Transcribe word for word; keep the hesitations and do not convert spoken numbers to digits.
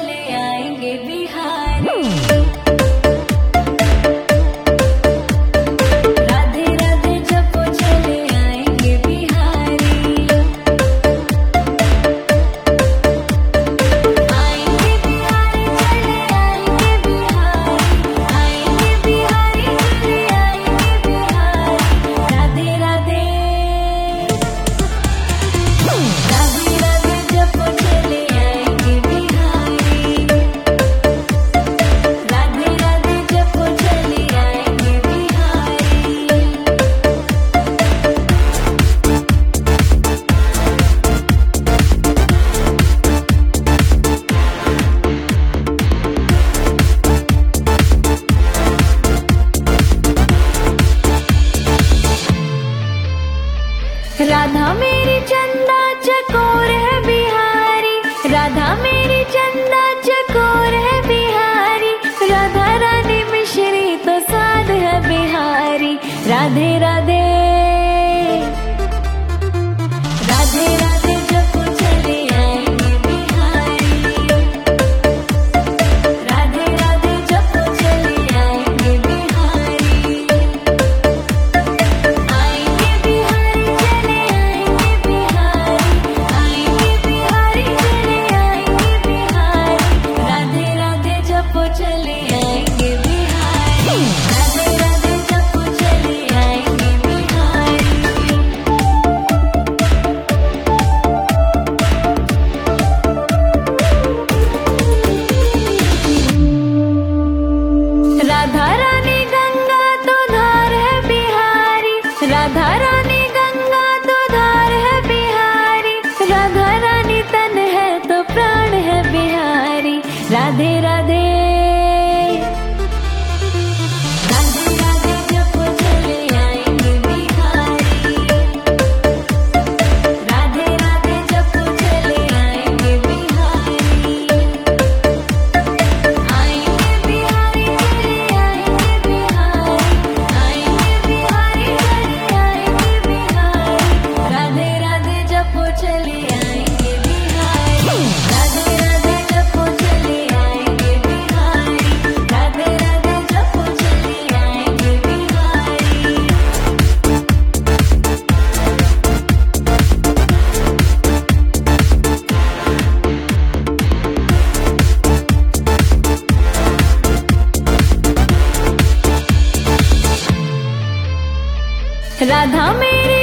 चले आएंगे बिहारी। राधे राधे जपो चले आएंगे बिहारी। आएंगे बिहारी चले आएंगे बिहारी। आएंगे बिहारी चले आएंगे बिहारी। राधे राधे राधे राधे जपो चले आएंगे बिहारी। राधे राधे जपो चले आएंगे बिहारी। राधा मेरी चंदा चकोर है बिहारी। राधा मेरी चंदा चकोर है बिहारी। राधा रानी मिश्री तो साध है बिहारी। राधे राधे राधे राधे जपो चले आएंगे बिहारी। राधे राधे जपो चले आएंगे बिहारी। आएंगे बिहारी चले आएंगे बिहारी। आएंगे बिहारी चले आएंगे बिहारी। राधे राधे जपो चले आएंगे बिहारी। राधे राधे जपो चले आएंगे बिहारी। राधा रानी गंगा तो धार है बिहारी। राधा रानी गंगा तो धार है बिहारी। राधा रानी तन है तो प्राण है बिहारी। राधे राधे राधे राधे जपो चले आएंगे बिहारी। राधे राधे जपो चले आएंगे बिहारी। आएंगे बिहारी चले आएंगे बिहारी। आएंगे बिहारी चले आएंगे बिहारी। राधे राधे जपो चले आएंगे बिहारी। राधे राधे जपो चले आएंगे बिहारी। राधे राधे जपो चले आएंगे बिहारी। राधा मेरी